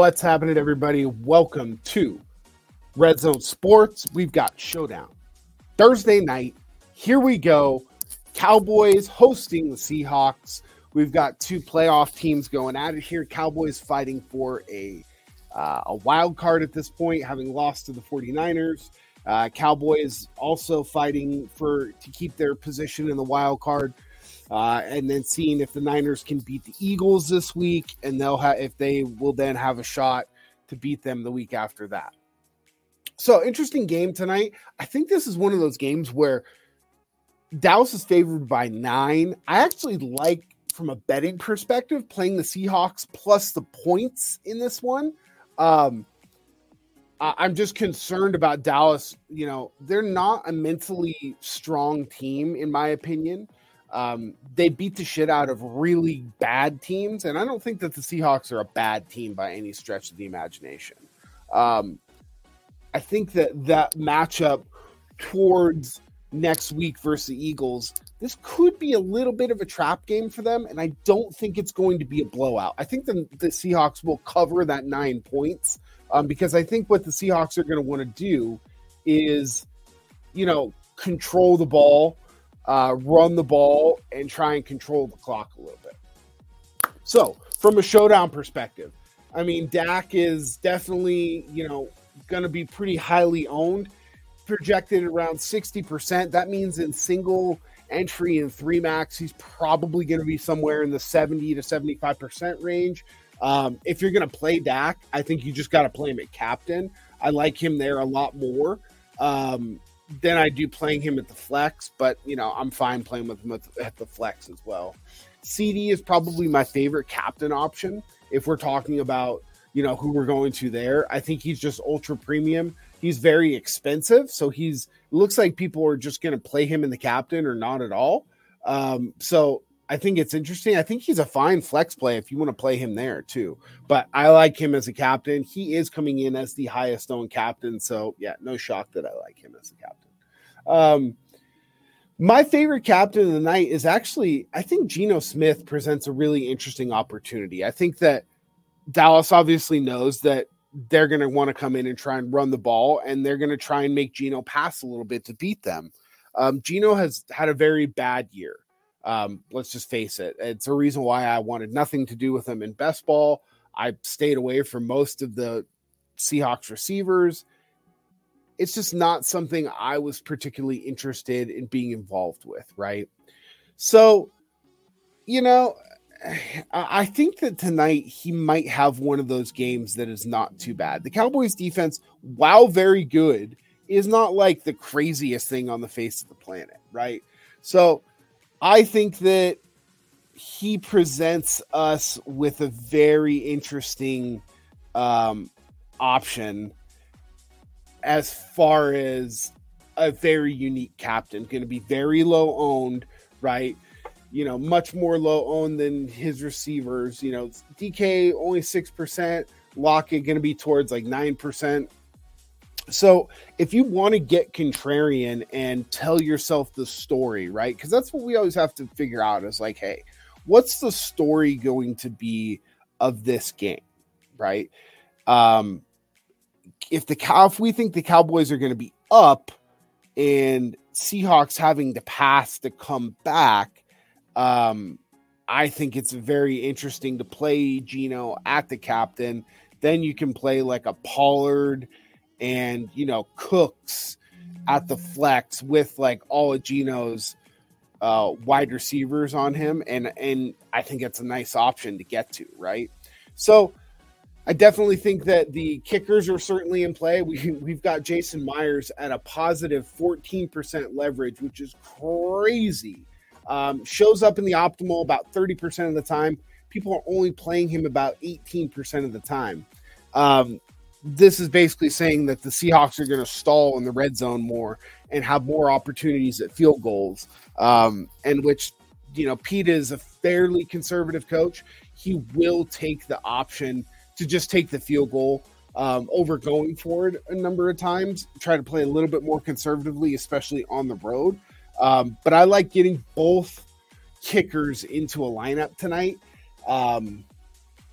What's happening, everybody? Welcome to Red Zone Sports. We've got Showdown Thursday night. Here we go. Cowboys hosting the Seahawks. We've got two playoff teams going at it here. Cowboys fighting for a wild card at this point, having lost to the 49ers. Cowboys also fighting to keep their position in the wild card. And then seeing if the Niners can beat the Eagles this week, and if they will then have a shot to beat them the week after that. So interesting game tonight. I think this is one of those games where Dallas is favored by 9. I actually like, from a betting perspective, playing the Seahawks plus the points in this one. I'm just concerned about Dallas. You know, they're not a mentally strong team, in my opinion. They beat the shit out of really bad teams, and I don't think that the Seahawks are a bad team by any stretch of the imagination. I think that matchup towards next week versus the Eagles, this could be a little bit of a trap game for them, and I don't think it's going to be a blowout. I think the Seahawks will cover that 9 points, because I think what the Seahawks are going to want to do is, control the ball, run the ball, and try and control the clock a little bit. So, from a showdown perspective, I mean, Dak is definitely, going to be pretty highly owned, projected around 60%. That means in single entry and 3 max, he's probably going to be somewhere in the 70 to 75% range. If you're going to play Dak, I think you just got to play him at captain. I like him there a lot more than I do playing him at the flex, but I'm fine playing with him at the flex as well. CD is probably my favorite captain option if we're talking about who we're going to there. I think he's just ultra premium. He's very expensive, so it looks like people are just going to play him in the captain or not at all. So I think it's interesting. I think he's a fine flex play if you want to play him there too. But I like him as a captain. He is coming in as the highest owned captain, so yeah, no shock that I like him as a captain. My favorite captain of the night is actually, I think Geno Smith presents a really interesting opportunity. I think that Dallas obviously knows that they're going to want to come in and try and run the ball, and they're going to try and make Geno pass a little bit to beat them. Geno has had a very bad year. Let's just face it. It's a reason why I wanted nothing to do with him in best ball. I stayed away from most of the Seahawks receivers. It's just not something I was particularly interested in being involved with, right? So, I think that tonight he might have one of those games that is not too bad. The Cowboys defense, while very good, is not like the craziest thing on the face of the planet, right? So I think that he presents us with a very interesting option as far as a very unique captain. Going to be very low owned, right? Much more low owned than his receivers. DK only 6%, Lockett going to be towards like 9%. So if you want to get contrarian and tell yourself the story, right? Because that's what we always have to figure out is like, hey, what's the story going to be of this game, right? If we think the Cowboys are going to be up and Seahawks having to pass to come back, I think it's very interesting to play Geno at the captain. Then you can play like a Pollard and, Cooks at the flex with like all of Geno's wide receivers on him. And I think it's a nice option to get to, right? So I definitely think that the kickers are certainly in play. We've got Jason Myers at a positive 14% leverage, which is crazy. Shows up in the optimal about 30% of the time. People are only playing him about 18% of the time. This is basically saying that the Seahawks are going to stall in the red zone more and have more opportunities at field goals, and which, Pete is a fairly conservative coach. He will take the option to just take the field goal over going for it a number of times, try to play a little bit more conservatively, especially on the road. But I like getting both kickers into a lineup tonight.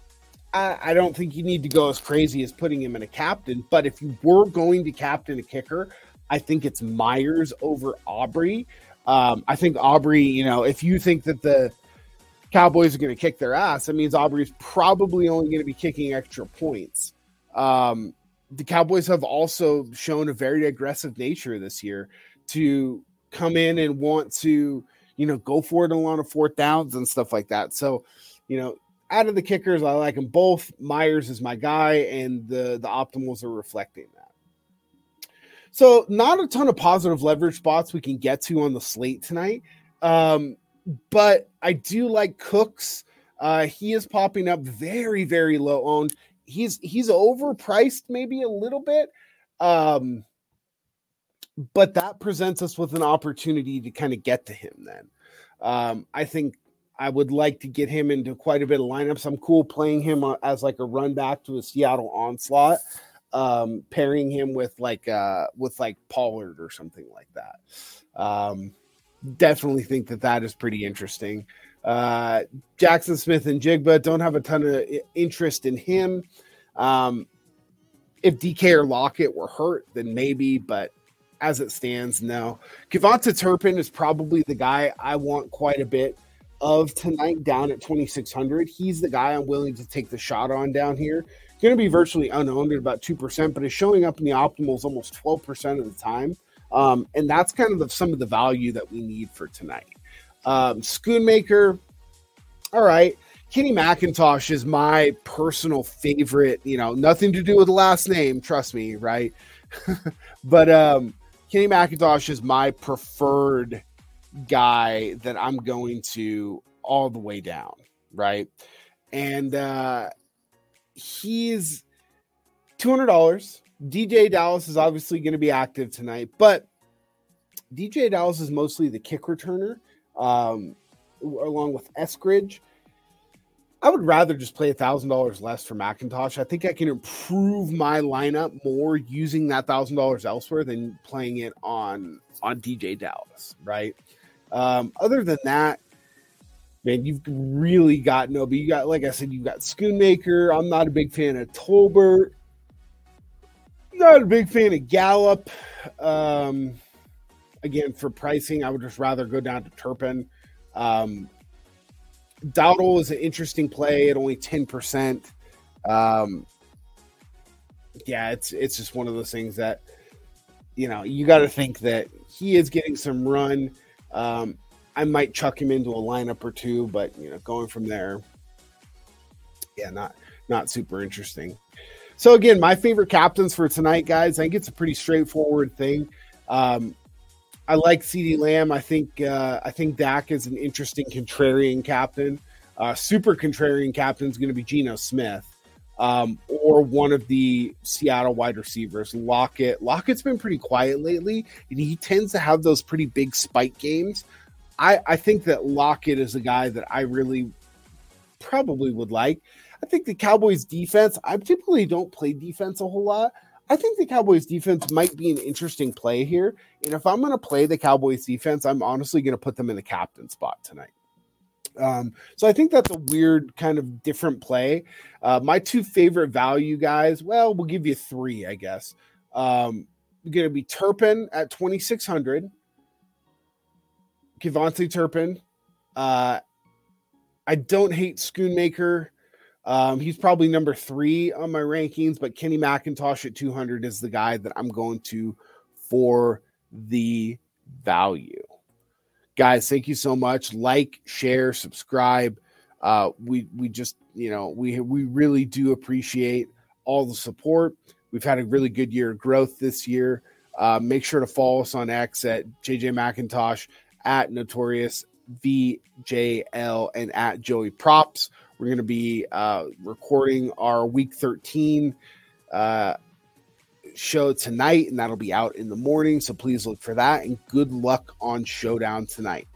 I don't think you need to go as crazy as putting him in a captain, but if you were going to captain a kicker, I think it's Myers over Aubrey. I think Aubrey, if you think that the Cowboys are going to kick their ass, that means Aubrey's probably only going to be kicking extra points. The Cowboys have also shown a very aggressive nature this year to come in and want to, go for it a lot of fourth downs and stuff like that. So, out of the kickers, I like them both. Myers is my guy, and the optimals are reflecting that. So not a ton of positive leverage spots we can get to on the slate tonight. But I do like Cooks. He is popping up very, very low owned. He's overpriced maybe a little bit. But that presents us with an opportunity to kind of get to him then. I think I would like to get him into quite a bit of lineups. I'm cool playing him as like a run back to a Seattle onslaught, pairing him with like Pollard or something like that. Definitely think that is pretty interesting. Jackson Smith and Jigba, don't have a ton of interest in him. If DK or Lockett were hurt, then maybe, but as it stands, no. Kevonta Turpin is probably the guy I want quite a bit of tonight down at 2,600. He's the guy I'm willing to take the shot on down here. Going to be virtually unowned at about 2%, but is showing up in the optimals almost 12% of the time. And that's kind of some of the value that we need for tonight. Schoonmaker, all right. Kenny McIntosh is my personal favorite, nothing to do with the last name, trust me, right? But Kenny McIntosh is my preferred guy that I'm going to all the way down, right? And he's $200. DJ Dallas is obviously going to be active tonight, but DJ Dallas is mostly the kick returner, along with Eskridge. I would rather just play $1,000 less for McIntosh. I think I can improve my lineup more using that $1,000 elsewhere than playing it on DJ Dallas, right? Other than that, man, you've really got but you got, like I said, you've got Schoonmaker. I'm not a big fan of Tolbert. Not a big fan of Gallup. Again, for pricing, I would just rather go down to Turpin. Dowdle is an interesting play at only 10%. It's just one of those things that, you got to think that he is getting some run. I might chuck him into a lineup or two, but, going from there, not super interesting. So again, my favorite captains for tonight, guys, I think it's a pretty straightforward thing. I like CeeDee Lamb. I think Dak is an interesting contrarian captain. Super contrarian captain is going to be Geno Smith, or one of the Seattle wide receivers. Lockett. Lockett's been pretty quiet lately, and he tends to have those pretty big spike games. I think that Lockett is a guy that I really probably would like. I think the Cowboys defense, I typically don't play defense a whole lot. I think the Cowboys defense might be an interesting play here. And if I'm going to play the Cowboys defense, I'm honestly going to put them in the captain spot tonight. So I think that's a weird kind of different play. My two favorite value guys, well, we'll give you three, I guess. Going to be Turpin at 2,600. Kevonta Turpin. I don't hate Schoonmaker. He's probably number 3 on my rankings, but Kenny McIntosh at 200 is the guy that I'm going to for the value. Guys, thank you so much. Like, share, subscribe. We just, we really do appreciate all the support. We've had a really good year of growth this year. Make sure to follow us on X at JJ McIntosh, at Notorious VJL, and at Joey Props. We're going to be recording our Week 13 show tonight, and that'll be out in the morning. So please look for that, and good luck on Showdown tonight.